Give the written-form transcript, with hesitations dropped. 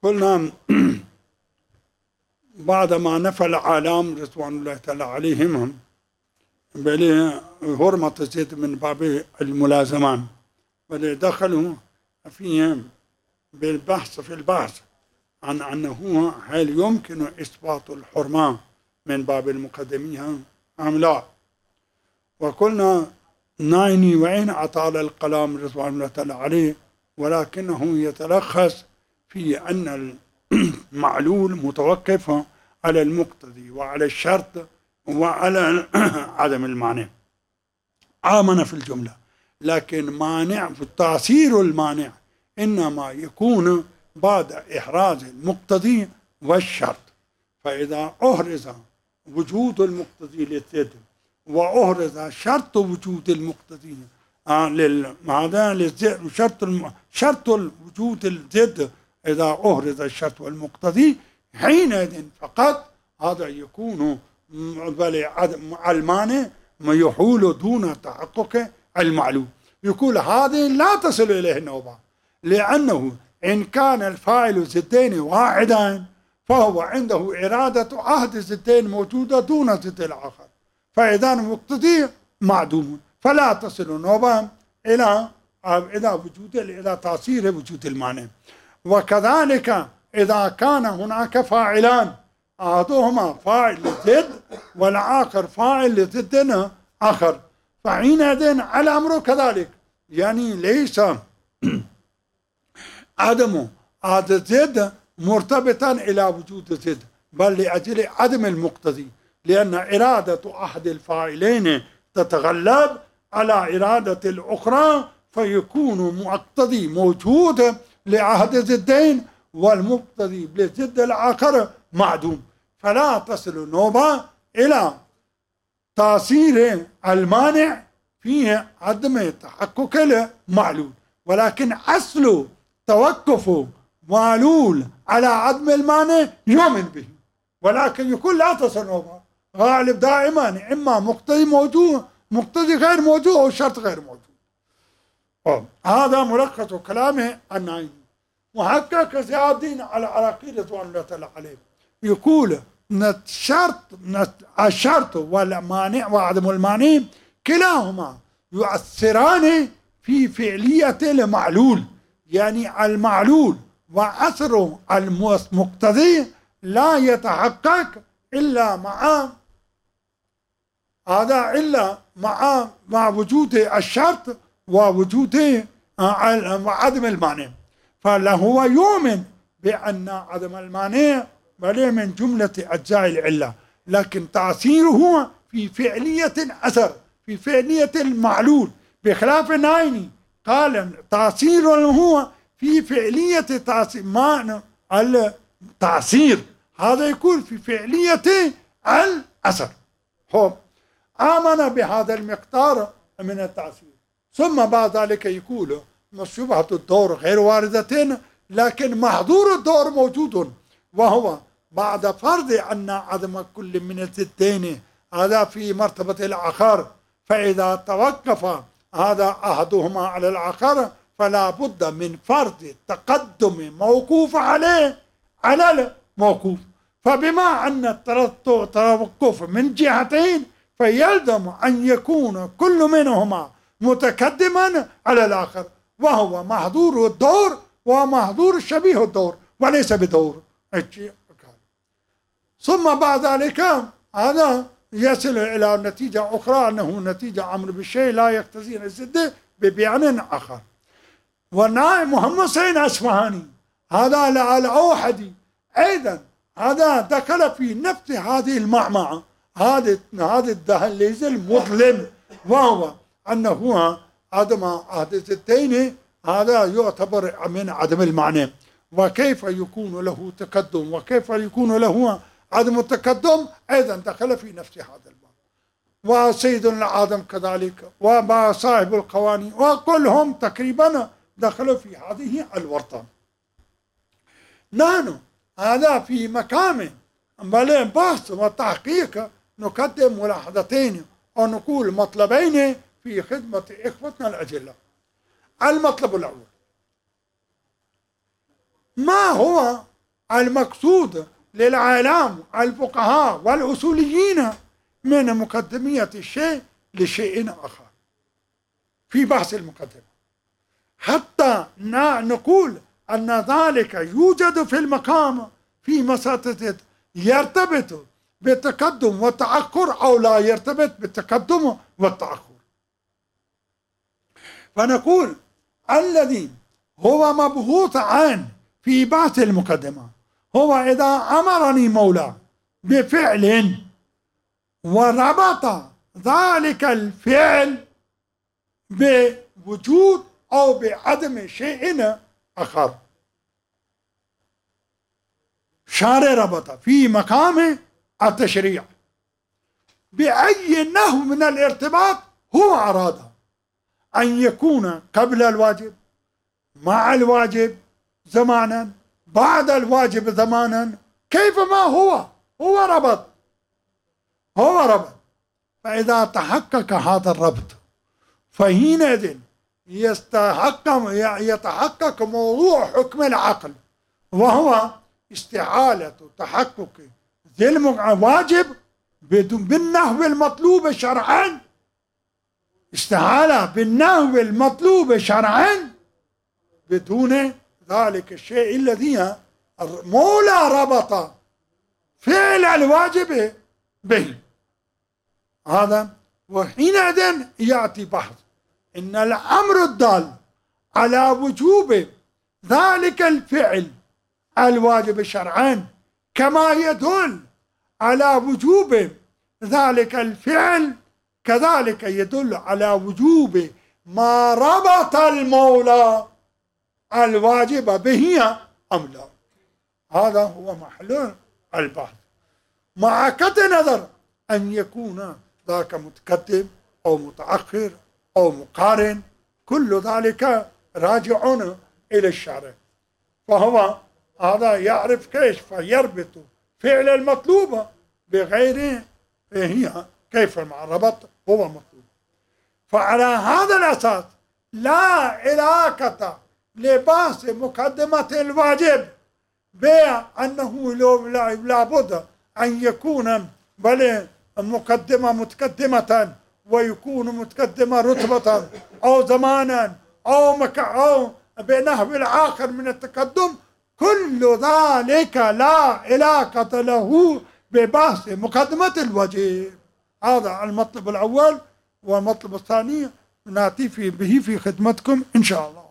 قلنا بعدما نفى العالم رضوان الله تعالى عليهم بل هرمة زيد من باب الملازمان، بل دخلوا فيهم بالبحث في البحث عن أنه هل يمكن إثبات الحرمة من باب المقدمية أم لا. وقلنا نعني وإن أطال الكلام رضوان الله تعالى عليه، ولكنه يتلخص في أن المعلول متوقف على المقتضي وعلى الشرط وعلى عدم المانع. آمن في الجملة، لكن مانع في تأثير المانع إنما يكون بعد إحراز المقتضي والشرط. فإذا أحرز وجود المقتضي للزد وأحرز شرط وجود المقتضي هذا للزد، شرط وجود الزد إذا أحرز الشرط والمقتضي حينئذ فقط هذا يكون المانع ما يحول دون تحقق المعلوم. يقول هذه لا تصل إليه النوبة، لأنه إن كان الفاعل زدين واحدا فهو عنده إرادة أحد الزدين موجودة دون الزد الآخر، فإذا المقتضي معدوم، فلا تصل النوبة إلى وجود إلى تأثير وجود المانع. وكذلك إذا كان هناك فاعلان أحدهما فاعل لزد والآخر فاعل لزد آخر، فحينئذ الأمر كذلك، يعني ليس عدم زد مرتبطا إلى وجود زد، بل لأجل عدم المقتضي، لأن إرادة أحد الفاعلين تتغلب على إرادة الأخرى، فيكون مقتضي موجود لعهد زدين والمقتضي للزد الآخر معدوم، فلا تصل النوبة إلى تأثير المانع في عدم تحقق المعلول. ولكن أصل توقف معلول على عدم المانع يؤمن به، ولكن يكون لا تصل النوبة، غالب دائما إما مقتضي موجود مقتضي غير موجود أو شرط غير موجود. هذا ملخص كلامه النعيمي. محقق زياد الدين على العراقي رضوان الله تعالى عليه يقول الشرط والمانع وعدم المانع كلاهما يؤثران في فعلية المعلول، يعني المعلول وأثر المقتضي لا يتحقق إلا مع وجود الشرط ووجود عدم المانع. فهو يؤمن بأن عدم المانع بل من جملة أجزاء العلة، لكن تأثيره في فعلية الأثر في فعلية المعلول، بخلاف النعيمي قال تأثيره هو في فعلية التأثير، هذا يكون في فعلية الأثر. آمن بهذا المقدار من التأثير. ثم بعد ذلك يقول شبهة الدور غير واردة، لكن محظور الدور موجود، وهو بعد فرض أن عدم كل من الزدين هذا في مرتبة الآخر، فإذا توقف هذا أحدهما على الآخر فلا بد من فرض تقدم موقوف عليه على الموقوف. فبما أن التوقف من جهتين فيلزم أن يكون كل منهما متقدما على الآخر، وهو محظور الدور ومحظور شبيه الدور وليس بدور. ثم بعد ذلك هذا يصل إلى نتيجة أخرى، أنه نتيجة أمر بالشيء لا يقتضي الزد ببيان آخر. والنائب محمد حسين أصفهاني هذا الأوحدي أيضا هذا دخل في نفس هذه المعمعة، هذا الدهليز المظلم، وهو أنه عدم عهد الزدين هذا يعتبر من عدم المعنى، وكيف يكون له تقدم وكيف يكون له عدم التقدم أيضا دخل في نفس هذا الباب. وسيد العالم كذلك وصاحب القوانين وكلهم تقريبا دخلوا في هذه الورطة. نحن هذا في مقام بل بحث وتحقيق نقدم ملاحظتين ونقول مطلبين في خدمة إخوتنا الأجلة. المطلب الأول، ما هو المقصود للعالم الفقهاء والأصوليين من مقدمية الشيء لشيء آخر في بحث المقدمة، حتى نقول أن ذلك يوجد في المقام في مسألة يرتبط بالتقدم والتأخر أو لا يرتبط بالتقدم والتأخر. فنقول الذي هو مبحوث عن في بحث المقدمة هو إذا أمرني مولى بفعل وربط ذلك الفعل بوجود أو بعدم شيء آخر. شارع ربط في مقام التشريع بأي نحو من الارتباط هو أراد أن يكون قبل الواجب، مع الواجب زمانا، بعد الواجب زمانا، كيفما هو ربط. فإذا تحقق هذا الربط فحينئذ يتحقق موضوع حكم العقل، وهو استحالة تحقق ذي الواجب بالنحو المطلوب شرعا، استحالة بالنحو المطلوب شرعا بدون ذلك الشيء الذي مولى ربط فعل الواجب به. هذا وحينئذ يأتي بحث إن الأمر الدال على وجوب ذلك الفعل الواجب شرعا كما يدل على وجوب ذلك الفعل كذلك يدل على وجوب ما ربط المولى الواجب به أم لا. هذا هو محل البحث، مع قطع نظر أن يكون ذاك متقدم أو متأخر أو مقارن، كل ذلك راجع إلى الشارع، فهو هذا يعرف كيف يربط فعل المطلوب بغيره، هي كيف مع الربط هو مطلوب. فعلى هذا الأساس لا علاقة لبحث مقدمة الواجب بأنه لابد أن يكون بل مقدمة متقدمة ويكون متقدمة رتبة أو زمانا أو بنحو الآخر من التقدم، كل ذلك لا علاقة له ببحث مقدمة الواجب. هذا المطلب الأول، والمطلب الثاني نأتي به في خدمتكم إن شاء الله.